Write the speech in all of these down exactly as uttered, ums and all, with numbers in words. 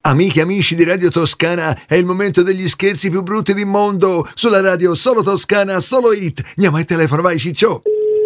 Amiche e amici di Radio Toscana, è il momento degli scherzi più brutti del mondo. Sulla radio solo Toscana, solo hit. Andiamo al telefono, vai Ciccio.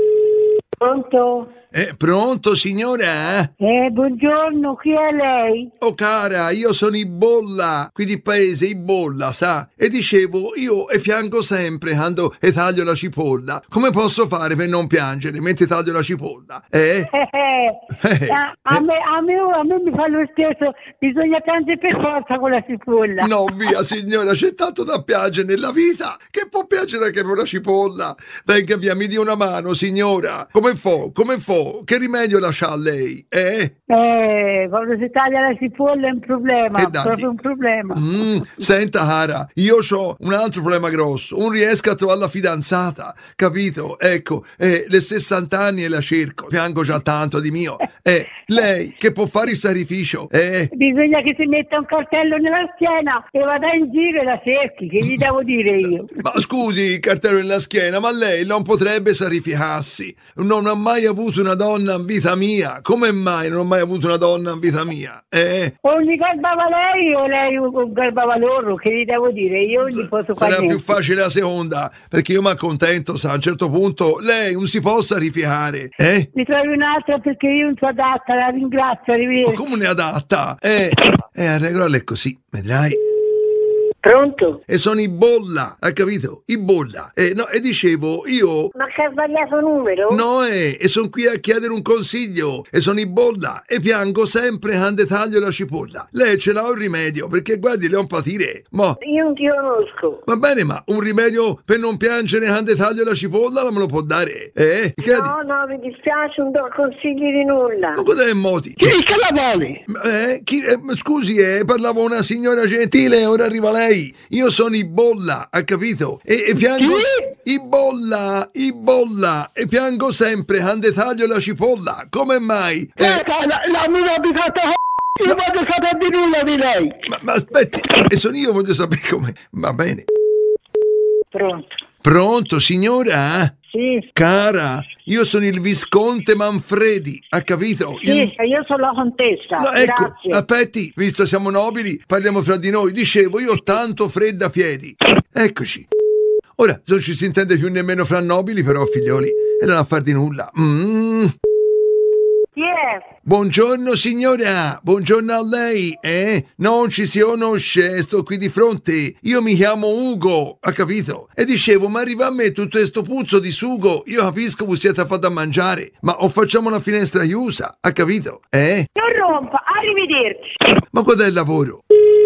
Pronto? Eh, pronto signora? Eh, buongiorno, chi è lei? Oh cara, io sono Ibolla, qui di paese Ibolla, sa? E dicevo, io e piango sempre quando e taglio la cipolla. Come posso fare per non piangere mentre taglio la cipolla? Eh? Eh, eh, a, a, me, a, me, a me mi fa lo stesso, bisogna piangere per forza con la cipolla. No, via signora, c'è tanto da piangere nella vita, che può piangere anche per una cipolla. Venga via, mi dia una mano signora. Come fo? Come fo? Che rimedio lascia a lei? Eh? Eh, quando si taglia la cipolla è un problema, E è datti. proprio un problema. Mm, senta cara, io ho un altro problema grosso, non riesco a trovare la fidanzata, capito? Ecco, eh, le sessanta anni e la cerco, piango già tanto di mio. Eh, lei che può fare il sacrificio? Eh? Bisogna che si metta un cartello nella schiena e vada in giro e la cerchi, che gli devo dire io? Ma scusi, il cartello nella schiena, ma lei non potrebbe sacrificarsi? Non ho mai avuto una donna in vita mia. Come mai non ho mai avuto una donna in vita mia? Eh? O mi garbava lei o lei o garbava loro, che gli devo dire? Io non gli posso fare Sarà più niente. facile la seconda, perché io mi accontento, sa, a un certo punto lei non si può sacrificare, eh? Mi trovi un'altra perché io non sono adatta, la ringrazio, Ma arrivederci. come ne adatta? Eh, eh a regole è così, vedrai. Pronto? E sono Ibolla, ha capito? Ibolla. E, no, e dicevo, io... Ma che ha sbagliato numero? No, eh, e sono qui a chiedere un consiglio. E sono Ibolla e piango sempre quando taglio la cipolla. Lei ce l'ha un rimedio, perché guardi, le ho un patire. Ma... Io non ti conosco. Va bene, ma un rimedio per non piangere quando taglio la cipolla non me lo può dare? Eh? Che la di- No, no, mi dispiace, non do consigli di nulla. Ma cos'è moti? Chi che la vuole? Eh, chi, eh, scusi, eh, parlavo una signora gentile, ora arriva lei. Io sono Ibolla, ha capito? E, e piango... Ibolla, Ibolla, e piango sempre quando taglio la cipolla. Come mai? Eh, Eh, la, la mia abitata io No. voglio sapere di nulla di lei. ma, ma aspetti, e sono io, voglio sapere come... Va bene. Pronto? Pronto, signora? Sì, Cara, io sono il Visconte Manfredi, ha capito? sì, Il- io sono la contessa, No, ecco, grazie. aspetti, visto siamo nobili, parliamo fra di noi. Dicevo, io ho tanto freddo a piedi. Eccoci. Ora, non ci si intende più nemmeno fra nobili, però, figlioli, e non a far di nulla. Mm. Chi è? Buongiorno, signora, buongiorno a lei, eh? Non ci si conosce, sto qui di fronte. Io mi chiamo Ugo, ha capito? E dicevo, ma arriva a me tutto questo puzzo di sugo. Io capisco che vi siete fatti a mangiare, ma o facciamo la finestra chiusa, ha capito? Eh? Non rompa, arrivederci. Ma qual è il lavoro?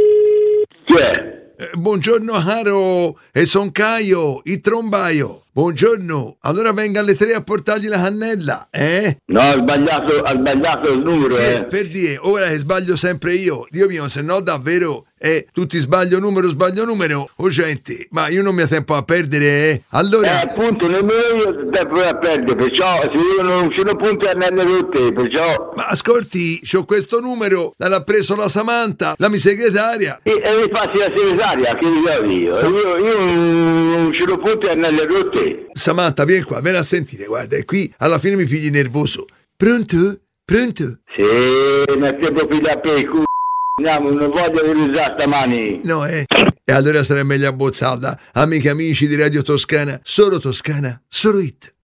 Chi è? Eh, buongiorno caro, e son Caio, il trombaio. Buongiorno, allora venga alle tre a portargli la cannella, eh? No, ha sbagliato, ha sbagliato il numero, Sì, eh. per dire, ora che sbaglio sempre io, Dio mio, se no davvero, eh, tutti sbaglio numero, sbaglio numero, oh gente, ma io non mi ho tempo a perdere, eh? Allora, Eh, appunto, nemmeno io tempo a perdere, perciò se io non sono punti a nelle rotte, perciò... ma ascolti, c'ho questo numero, l'ha preso la Samantha, la mia segretaria. E, e mi passi la segretaria, che io io? Sa- Io, io non sono punti a nelle rotte. Samantha, vieni qua, vieni a sentire, guarda, e qui alla fine mi pigli nervoso. Pronto? Pronto? Sì, non ti può pigliare per il culo. Andiamo, non voglio usare stamani. No, eh? E allora sarà meglio abbozzarla. Amiche e amici di Radio Toscana, solo Toscana, solo hit.